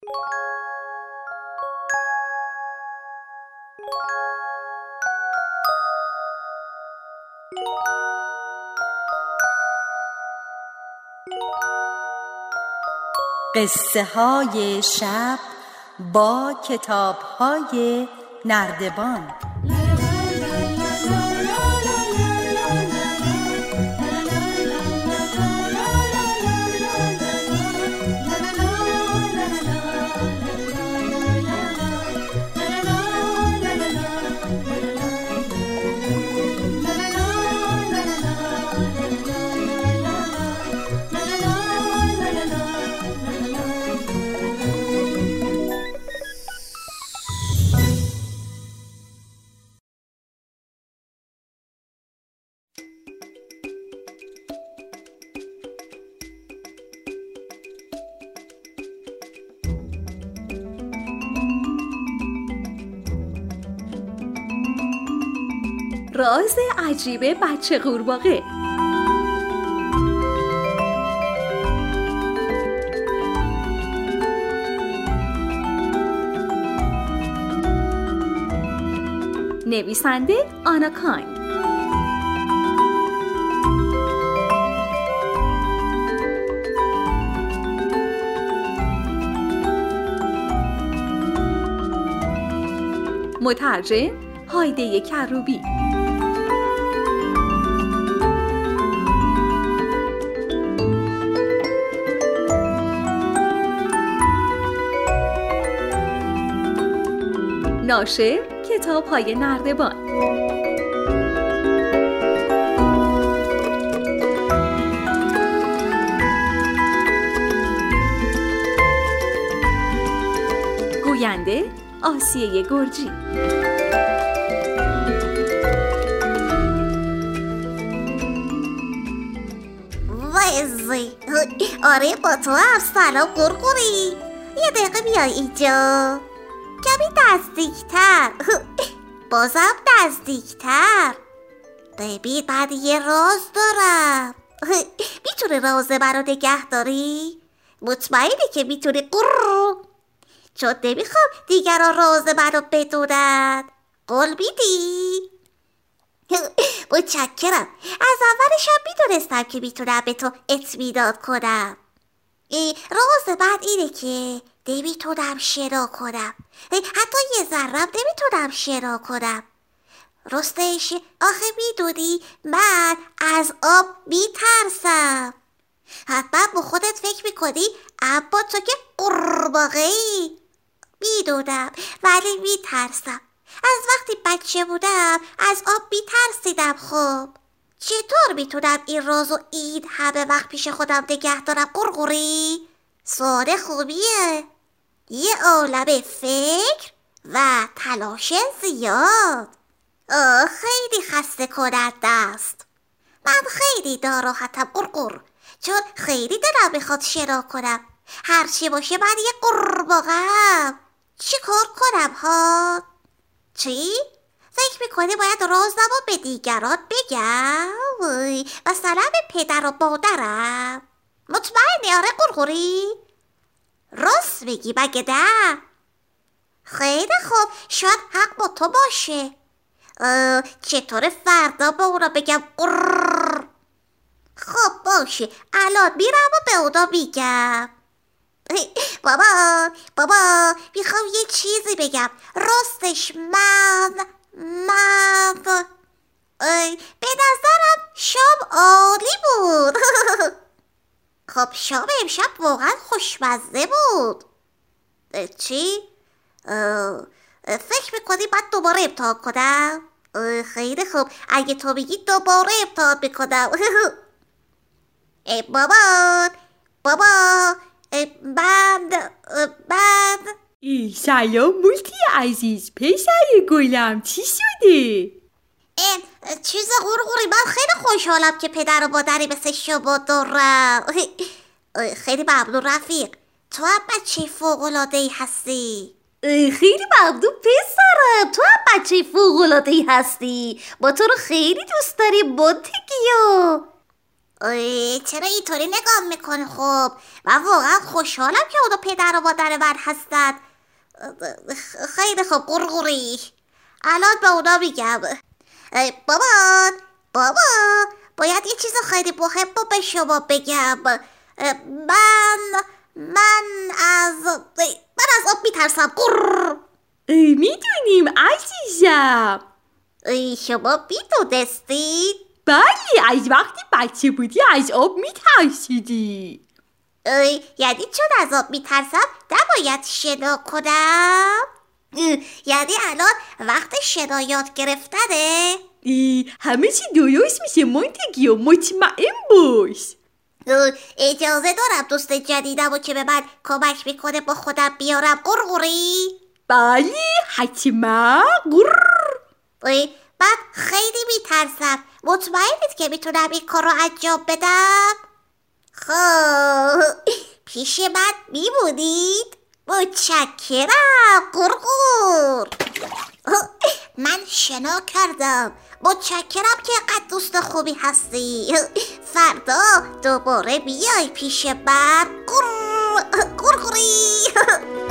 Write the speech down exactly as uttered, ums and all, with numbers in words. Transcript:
قصه های شب با کتاب های نردبان. راز عجیب بچه قورباغه. نویسنده آنا کاین. مترجم هایده کروبی. ناشر کتاب های نردبان. گوینده آسیه گرجی. وایزی آره با تو هم. سلام قورقوری، یه دقیقه بیای اینجا، کمی نزدیکتر، بازم نزدیکتر. ببین من یه راز دارم. میتونه راز منو نگه داری؟ مطمئنی که میتونی؟ قرر، چون نمیخوام دیگران راز منو بدونن. قول میدی؟ متشکرم. از اولش هم میدونستم که میتونم به تو اطمینان کنم. راز من اینه که نمیتونم شنا کنم، حتی یه ذرم نمیتونم شنا کنم. راستش آخه میدونی من از آب میترسم. حتما با خودت فکر میکنی اما تو که قورباغه‌ای. میدونم ولی میترسم. از وقتی بچه بودم از آب میترسیدم. خب چطور میتونم این رازو این همه وقت پیش خودم نگه دارم؟ قورقوری سوال خوبیه. یه عالم فکر و تلاش زیاد. آه خیلی خسته کننده است. من خیلی ناراحتم قورقور، چون خیلی دلم میخواد شنا کنم. هرچی باشه من یه قورباغه‌ام. چی کار کنم ها؟ چی؟ فکر میکنی باید رازمو به دیگران بگم؟ وی مثلا به پدر و مادرم؟ مطمئنی آره قورقوری؟ راست میگی مگه نه؟ خیلی خوب، شاید حق با تو باشه. چطور فردا به اونا بگم؟ قرر. خب باشه، الان میرم و به اونا میگم. بابا بابا میخوام یه چیزی بگم. راستش من من به نظرم شام عالی بود. خب شام امشب واقعا خوشمزه بود. چی؟ فکر میکنی باید دوباره امتحان کنم؟ خیلی خوب، اگه تو بگی دوباره امتحان میکنم. بابا بابا من من سلام مولتی عزیز، پسر گلم، چی شده؟ چیز قورقوری، من خیلی خوشحالم که پدر و مادری مثل شما دارم. خیلی ممنون رفیق، تو هم بچه فوق‌العاده‌ای هستی. خیلی ممنون پسرم، تو هم بچه فوق‌العاده‌ای هستی. با تو رو خیلی دوست داریم مونتگیو. ای چرا اینطوری نگاه میکنه؟ خب من واقعا خوشحالم که اونا پدر و مادر من هستن. خیلی خوب قرقری، الان به اونا میگم بابا بابا باید یه چیز خیلی مهم رو به شما بگم. من من از من از آب میترسم. قرر میدونیم عزیزم. شما میدونستید؟ بله، از وقتی بچه بودی از آب میترسیدی. یعنی چون از آب میترسم نباید شنا کنم؟ یعنی الان وقت شنا یاد گرفتنه؟ همه چی درست میشه مونتگیو، مطمئن باش. اجازه دارم دوست جدیدم و که به من کمک میکنه با خودم بیارم قرقری؟ بله حتما. قرر من خیلی میترسم. مطمئنید که میتونم این کار رو انجام بدم؟ خب پیش من میمونید؟ متشکرم قرقر. من شنا کردم. متشکرم که قد دوست خوبی هستی. فردا دوباره بیای پیش من. قرقری.